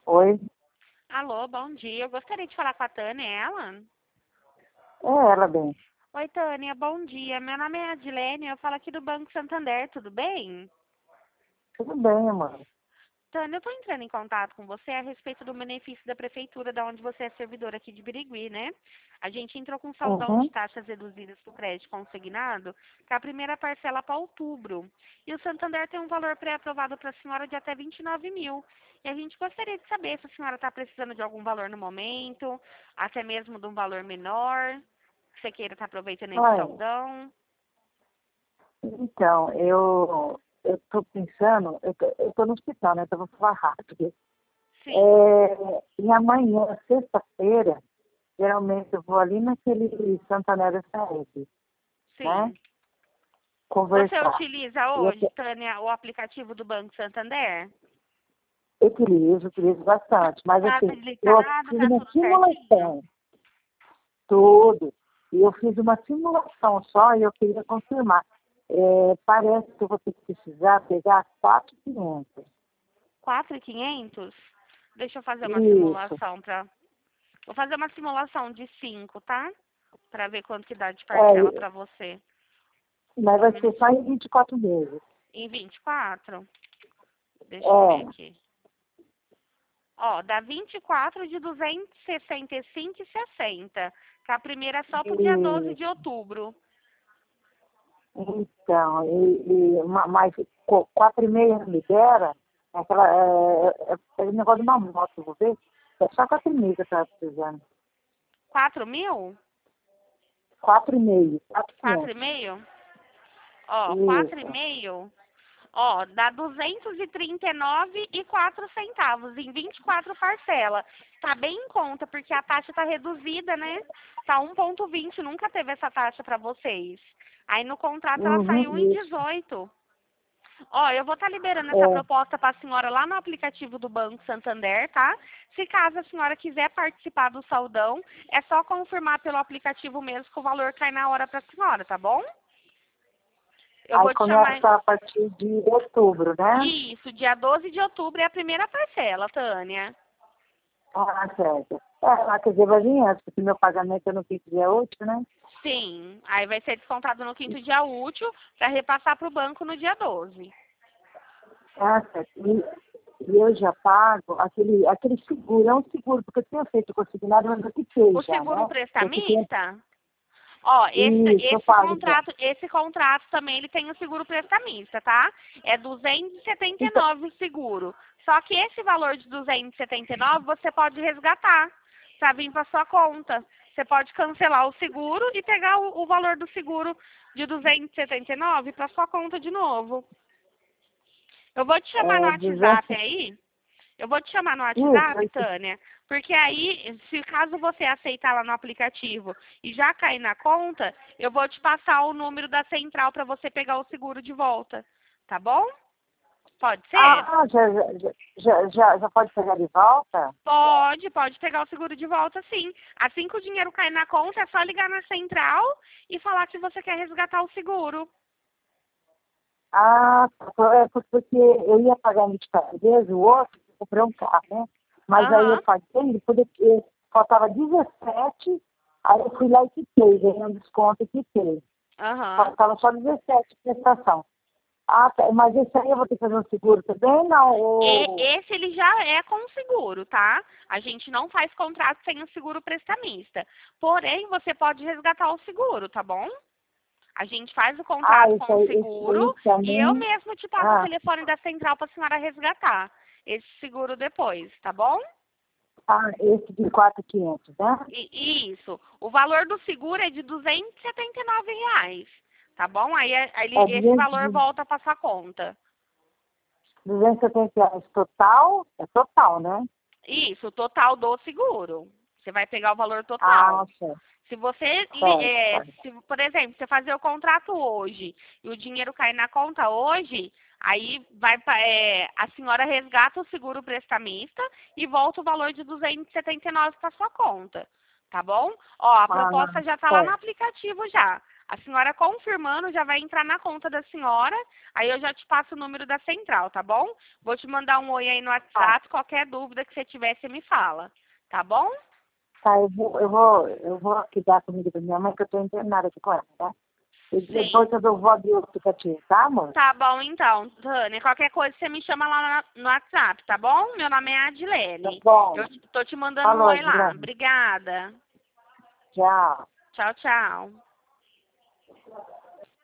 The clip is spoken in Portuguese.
Oi, Alô, bom dia. Eu gostaria de falar com a Tânia, é ela? é ela, bem. Oi, Tânia, bom dia. Meu nome é Adilene, eu falo aqui do Banco Santander, tudo bem? Tudo bem, amor. Tânia, eu estou entrando em contato com você a respeito do benefício da prefeitura, da onde você é servidora aqui de Birigui, né? A gente entrou com saldão de Uhum. taxas reduzidas para o crédito consignado, que é a primeira parcela para outubro. E o Santander tem um valor pré-aprovado para a senhora de até 29 mil. E a gente gostaria de saber se a senhora está precisando de algum valor no momento, até mesmo de um valor menor, que você queira estar aproveitando esse Olha, saldão. então, eu tô pensando, eu tô no hospital, né? Então eu vou falar rápido. Sim, E amanhã, sexta-feira, geralmente eu vou ali naquele Santander Saúde, né? sim. Você Conversar. utiliza E eu hoje, Tânia, o aplicativo do Banco Santander? utilizo bastante. Mas Tá assim, eu habilitado, fiz tá uma tudo certinho. simulação, tudo. E eu fiz uma simulação só e eu queria confirmar. Parece que eu vou ter que precisar pegar 4.500. 4.500. Deixa eu fazer uma Isso. simulação para. Vou fazer uma simulação de 5, tá? Para ver quanto que dá de parcela É, para você. mas Só um vai ser só minutinho. em 24 meses. Em 24. Deixa eu ver É, aqui. Ó, dá 24 de 265,60. Que a primeira é só pro dia 12 de isso. outubro. Então, mas 4,5 libera, é negócio de uma moto, vou ver. É só 4,5 que eu estava precisando. 4 mil? 4,5, 4.500. 4,5? Ó, quatro e Isso. meio. Ó, dá 239,04 em 24 parcelas. Tá bem em conta, porque a taxa tá reduzida, né? Tá 1,20, nunca teve essa taxa para vocês. Aí no contrato ela saiu em Uhum, isso. 18. Ó, eu vou estar liberando essa É, proposta para a senhora lá no aplicativo do Banco Santander, tá? Se caso a senhora quiser participar do saldão, é só confirmar pelo aplicativo mesmo que o valor cai na hora para a senhora, tá bom? Eu aí vou te chamar. começa a partir de outubro, né? Isso, dia 12 de outubro é a primeira parcela, Tânia. Ah, certo. Lá quer dizer, vai vir antes, porque meu pagamento é no quinto dia útil, né? Sim, aí vai ser descontado no quinto dia útil para repassar para o banco no dia 12. Ah, certo. E eu já pago aquele seguro, é um seguro, porque eu tinha feito consignado, mas eu quitei O já, seguro né? Eu quitei prestamista, ó, esse, isso, eu esse pago já. contrato, esse contrato também ele tem o seguro prestamista, tá? É Então, 279 o seguro. Só que esse valor de 279 você pode resgatar para vir para sua conta. Você pode cancelar o seguro e pegar o valor do seguro de 279 para sua conta de novo. Eu vou te chamar no 200, WhatsApp aí. Eu vou te chamar no isso, WhatsApp, Tânia, porque aí, se caso você aceitar lá no aplicativo e já cair na conta, eu vou te passar o número da central para você pegar o seguro de volta. Tá bom? Pode ser? já pode pegar de volta? Pode pegar o seguro de volta, sim. Assim que o dinheiro cair na conta, é só ligar na central e falar que você quer resgatar o seguro. Ah, porque eu ia pagar 24 vezes, o outro, eu comprei um carro, né? Mas aí eu Aham, paguei, porque faltava 17, aí eu fui lá e quitei, ganhei um desconto e quitei. aham. Faltava só 17 de prestação. Ah, tá, mas esse aí eu vou ter que fazer um seguro também, não? Esse ele já é com seguro, tá? A gente não faz contrato sem o seguro prestamista. Porém, você pode resgatar o seguro, tá bom? A gente faz o contrato com o Esse seguro aí e eu também. mesmo te passo o Ah, telefone da central para a senhora resgatar esse seguro depois, tá bom? esse de 4.500, né? Isso. O valor do seguro é de R$ 279, tá bom? Aí, É esse valor volta para sua conta. 270 reais total, é total, né? Isso, o total do seguro. Você vai pegar o valor Ah, total. certo, Se você, certo, certo. se, por exemplo, você fazer o contrato hoje e o dinheiro cair na conta hoje, aí a senhora resgata o seguro prestamista e volta o valor de 279 para sua conta, tá bom? Ó, a Ah, proposta já está lá no certo. aplicativo já. A senhora confirmando já vai entrar na conta da senhora, aí eu já te passo o número da central, tá bom? Vou te mandar um oi aí no WhatsApp, qualquer dúvida que você tiver, você me fala, tá bom? Tá, eu vou aqui dar a comida pra minha mãe, que eu tô internada aqui com ela, tá? E depois Sim. eu vou abrir o aplicativo, tá, amor? Tá bom então, Tânia. Qualquer coisa você me chama lá no WhatsApp, tá bom? Meu nome é Tá Adilene. bom. Eu tô te mandando um Falou, oi lá. Adriana. Obrigada. Tchau. Tchau, tchau.